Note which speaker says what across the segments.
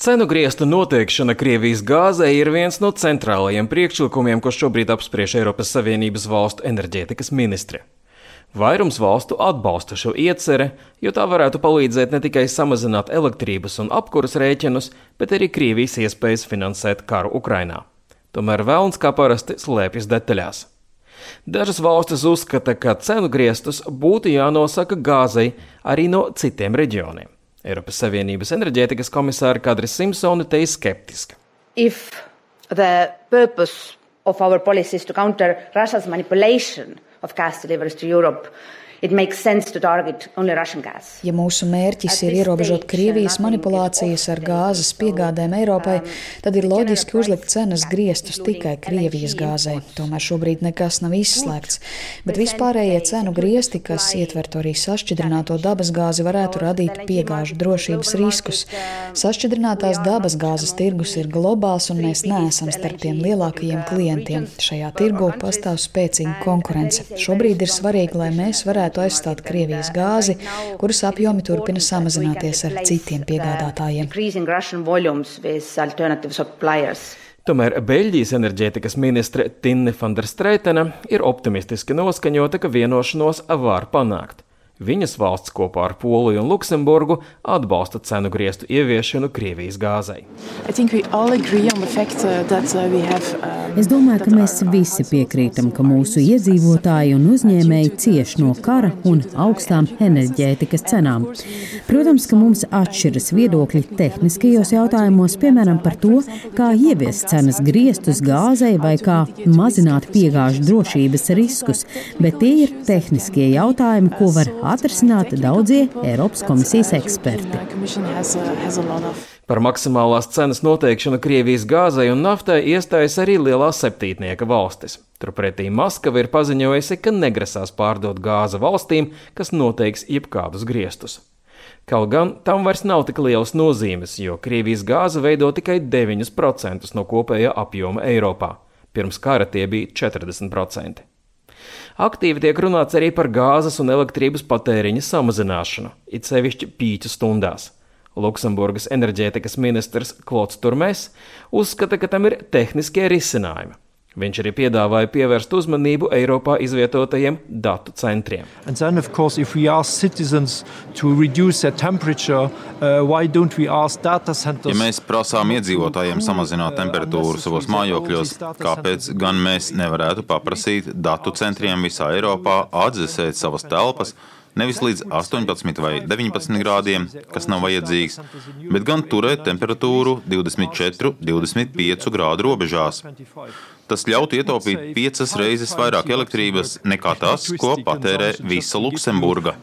Speaker 1: Cenu griestu noteikšana Krievijas gāzei ir viens no centrālajiem priekšlikumiem, ko šobrīd apspriež Eiropas Savienības valstu enerģētikas ministri. Vairums valstu atbalsta šo ieceri, jo tā varētu palīdzēt ne tikai samazināt elektrības un apkuras rēķinus, bet arī Krievijas iespējas finansēt karu Ukrainā. Tomēr velns kā parasti slēpjas detaļās. Dažas valstis uzskata, ka cenu griestus būtu jānosaka gāzei arī no citiem reģioniem. Eiropas Savienības enerģētikas komisāra Kadri Simpsone te ir skeptiska.
Speaker 2: If the purpose of our policy is to counter Russia's manipulation of gas deliveries to Europe, it makes sense to target only Russian gas.
Speaker 3: Ja mūsu mērķis ir ierobežot Krievijas manipulācijas ar gāzes piegādēm Eiropai, tad ir loģiski uzlikt cenas griestus tikai Krievijas gāzei. Tomēr šobrīd nekas nav izslēgts, bet vispārējie cenu griesti, kas ietvertu arī sašķidrināto dabasgāzi, varētu radīt piegāžu drošības riskus. Sašķidrinātās dabasgāzes tirgus ir globāls un mēs neesam starp tiem lielākajiem klientiem. Šajā tirgu pastāv spēcīga konkurence. Šobrīd ir svarīgi, lai mēs varētu aizstāt Krievijas gāzi, kuras apjomi turpina samazināties ar citiem piegādātājiem.
Speaker 1: Tomēr Beļģijas enerģētikas ministre Tinne van der Streitene ir optimistiski noskaņota, ka vienošanos var panākt. Viņas valsts kopā ar Poliju un Luksemburgu atbalsta cenu griestu ieviešanu Krievijas gāzei.
Speaker 4: Es domāju, ka mēs visi piekrītam, ka mūsu iedzīvotāji un uzņēmēji cieš no kara un augstām enerģētikas cenām. Protams, ka mums atšķiras viedokļi tehniskajos jautājumos, piemēram par to, kā ieviest cenas griestus gāzei vai kā mazināt piegāžu drošības riskus, bet tie ir tehniskie jautājumi, ko var atrisināt daudzie Eiropas komisijas eksperti.
Speaker 1: Par maksimālās cenas noteikšanu Krievijas gāzei un naftai iestājas arī lielās septītnieka valstis. Turpretī Maskava ir paziņojusi, ka negrasās pārdot gāzi valstīm, kas noteiks jebkādus griestus. Kaut gan tam vairs nav tik lielas nozīmes, jo Krievijas gāze veido tikai 9% no kopējā apjoma Eiropā. Pirms kara tie bija 40%. Aktīvi tiek runāts arī par gāzes un elektrības patēriņa samazināšanu, it sevišķi pīķu stundās. Luksemburgas enerģētikas ministrs Klods Turmēs uzskata, ka tam ir tehniskie risinājumi. Viņš arī piedāvāja pievērst uzmanību Eiropā izvietotajiem datu centriem.
Speaker 5: Ja mēs prasām iedzīvotājiem samazināt temperatūru savos mājokļos, kāpēc gan mēs nevarētu paprasīt datu centriem visā Eiropā atdzesēt savas telpas, nevis līdz 18 vai 19 grādiem, kas nav vajadzīgs, bet gan turēt temperatūru 24–25 grādu robežās. Tas ļautu ietaupīt 5 reizes vairāk elektrības nekā tas, ko patērē visa Luksemburga.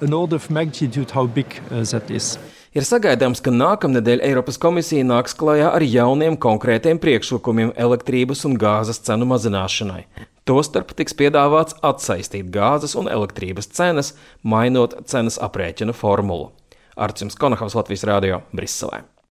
Speaker 1: Ir sagaidāms, ka nākamnedēļ Eiropas komisija nāks klajā ar jauniem konkrētiem priekšlikumiem elektrības un gāzes cenu mazināšanai. Tostarp tiks piedāvāts atsaistīt gāzes un elektrības cenas, mainot cenas aprēķina formulu. Artjums Konahaus, Latvijas radio, Briselē.